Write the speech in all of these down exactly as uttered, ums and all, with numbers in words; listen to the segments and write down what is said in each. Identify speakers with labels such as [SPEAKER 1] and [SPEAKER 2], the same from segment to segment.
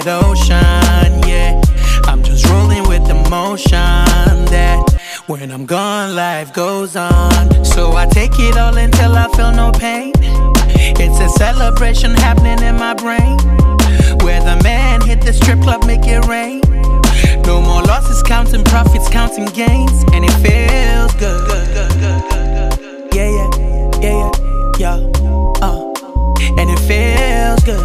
[SPEAKER 1] it ocean, yeah. I'm just rolling with the motion that when I'm gone, life goes on. So I take it all until I feel no pain. It's a celebration happening in my brain, where the man hit the strip club, make it rain. No more losses, counting profits, counting gains, and it feels good. Yeah, yeah, yeah, yeah, yeah. Uh, and it feels good.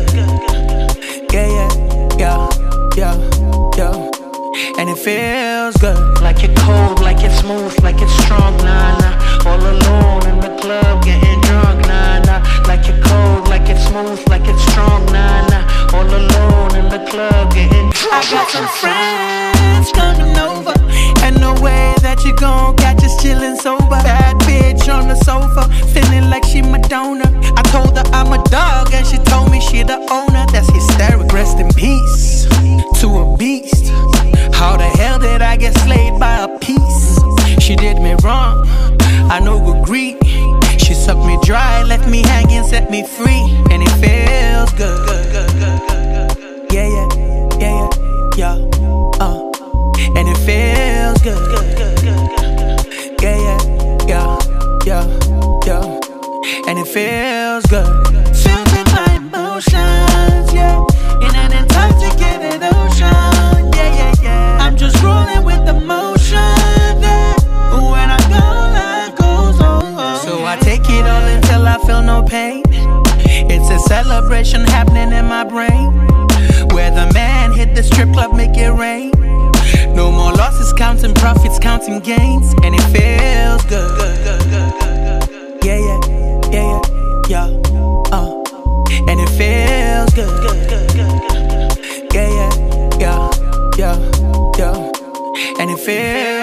[SPEAKER 1] Yeah, yeah, yeah, yeah, yeah. And it feels good.
[SPEAKER 2] Like it cold, like it's smooth, like it's strong, nah, nah. All alone in the club, getting drunk, nah, nah. Like it cold, like it's smooth, like it's strong, nah, nah. All alone in the club, getting drunk.
[SPEAKER 1] I got some friends coming over, and no way that you gon' catch us chillin' sober. Bad bitch on the sofa, feeling like she Madonna. I told her I'm a dog, and she told me she the owner. That's hysterical. Rest in peace to a beast. How the hell did I get slayed by a piece? She did me wrong, I no agree. She sucked me dry, left me hanging, set me free, and it feels good. Yeah, yeah, yeah, yeah, yeah. Uh, and it feels good. Yeah, yeah, yeah, yeah, yeah. And it feels good. Feels in my emotions, yeah. In an intoxicated ocean, yeah, yeah, yeah. I'm just rolling with the motion, yeah. When I go, life goes on. So I take it all until I feel no pain. It's a celebration happening in my brain, where the man hit the strip club, make it rain. No more losses, counting profits, counting gains, and it feels good. Yeah, yeah, yeah, yeah, yeah. Uh, and it feels good. Yeah, yeah, yeah, yeah, yeah. And it feels